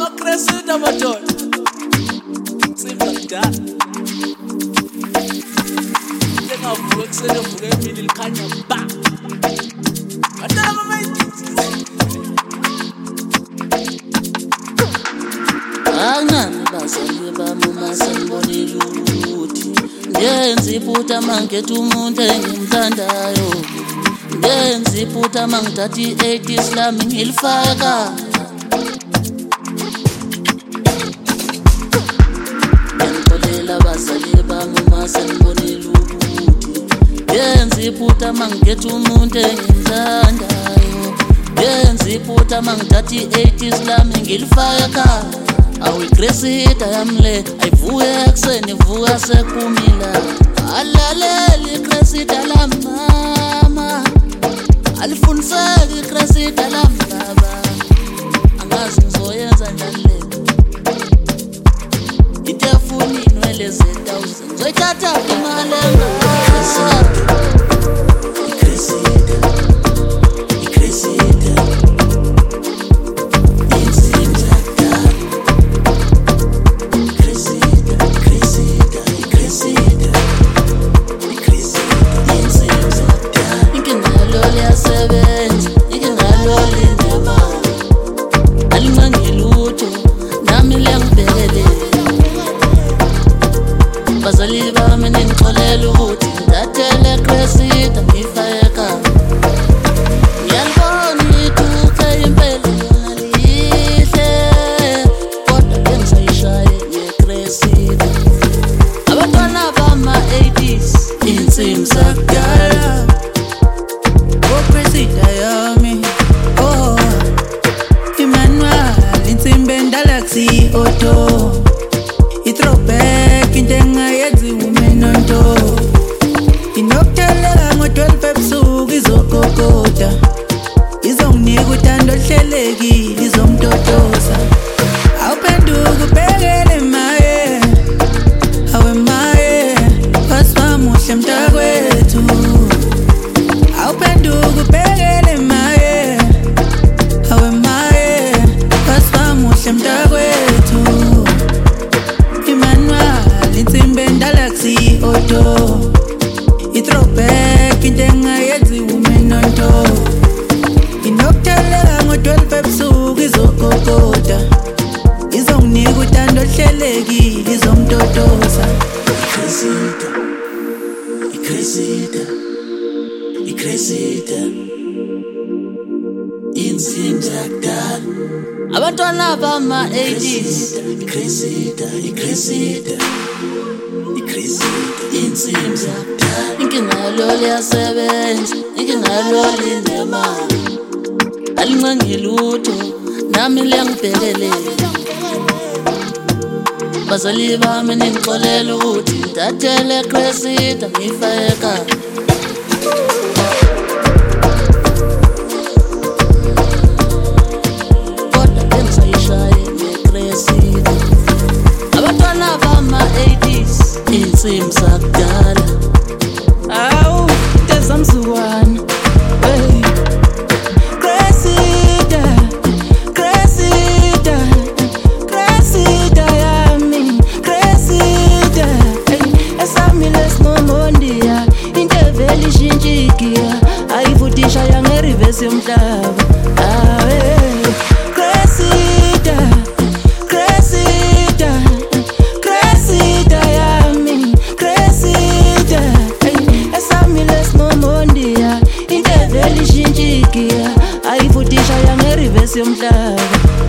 Amakresida madoda simdala njengavuka ekuseni evuka emini likhanya ba adala mamayithi angani bazali bami uma sengibonile ukuthi ngenza iphutha mangithetha umuntu engimthandayo, ngenza iphutha mangithatha i-80s lami ngilifaka. Ngiyangixolela abazali bami uma sengibonile ukuthi ngenza iphutha mangithetha umuntu engimthandayo, ngenza iphutha mangithatha i-80s lami ngilifaka. Awuyigresida yamle ayivuke ekuseni ivuka sekumila, alalela igresida lamama alifundiseki igresida lambaba, angazi ngizoyenza njani le into efuna inwele ze-1000 zoyithatha imali engaka bazali bami ningixolela ukuthi ngidathele igresida ngifaka. Ngiyalibona ithuke impela yona lihle, kodwa bengisayishaye ngegresida. Abantwana bama-80s insimbi zakudala ogresida yami, oh Emmanuel insimbi endala kusi-auto, i-throwback into engayenziwa umenonto, inokutheleka ngo-12 ebusuku izokokota, izonginika uthando oluhlelekile izomtotoza. Awuphenduka ubhekele maye, awe maye wasiwamuhle mntakwethu. Awuphenduka ubhekele maye, awe maye wasiwamuhle mntakwethu. Emmanuel insimbi endala kusi-auto, i-throwback into engayenziwa umenonto, inokutheleka ngo-12 ebusuku izokokota, izonginika uthando oluhlelekile izomtotoza. Igresida insimbi zakudala. abantwana bama-80s Igresida insimbi zakudala. inkinga yalo liyasebenza, inkinga yalo linemali, alincengi lutho nami liyangibhekelela. Bazali bami ningixolela ukuthi ngidathele igresida ngifaka. Kodwa bengisayishaye ngegresida. Abantwana bama-80s insimbi zakudala. Awu tezamzukwana, hey Gresida, Gresida, Gresida yami, Gresida, hey esami lesinomondia, into evela ishintshikia, ayivutisha yange-reverse yomhlaba. Awe Gresida, Gresida, Gresida yami, Gresida, hey esami lesinomondia, into evela ishintshikia, ayivutisha yange-reverse yomhlaba.